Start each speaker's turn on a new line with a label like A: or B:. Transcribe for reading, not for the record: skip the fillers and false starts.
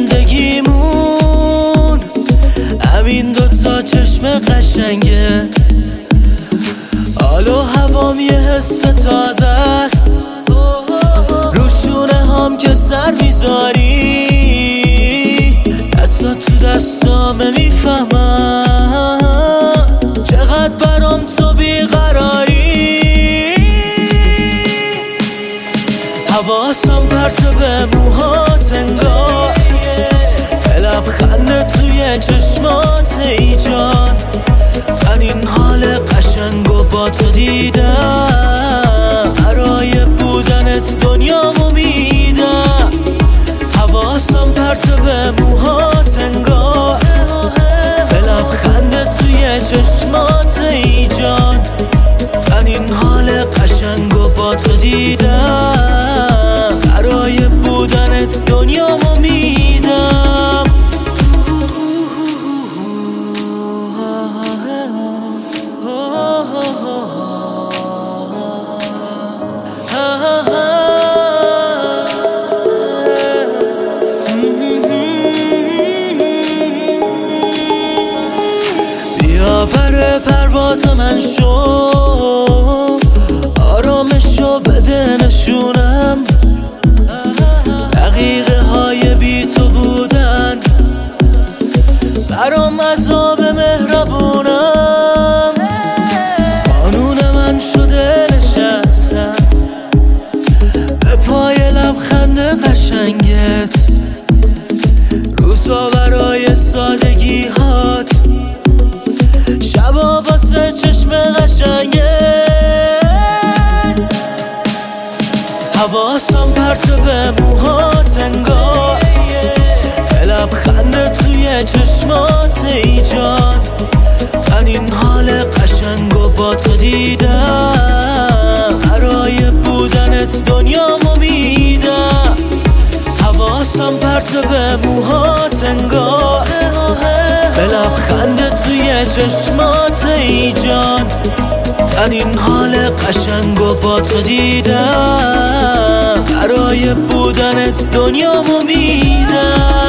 A: زندگیمون همین دوتا چشم قشنگه. حال و هوام یه حس تازه است، روشونه هم که سر میذاری دستا تو دستامه، میفهمم چقدر برام تو بیقراری. حواسم پرت به موهات انگار، لبخنده توی چشمات ای جان. من این حال قشنگو با تو دیدم، برای بودنت دنیامو میدم. حواسم پرت به موهات انگار، لبخنده توی چشمات ای جان. من این حال قشنگو با تو دیدم، برای بودنت دنیامو میدم. بیا بر پرواز من شو، آرامشو بده نشونم. دقیقه های بی تو بودن برام عذاب مهربونم. قانون من شده نشستم به پای لبخند قشنگت، روزا برای سادگی هات، شبا واسه چشم قشنگت. حواسم پرت به موهات انگار، لبخنده توی چشمات ای جان. من این حال قشنگو با تو دیدم، برای بودنت دنیامو میدم. حواسم پرت به موهات انگار، لبخنده توی چشمات ای جان. من این حال قشنگو با تو دیدم، برای بودنت دنیامو میدم.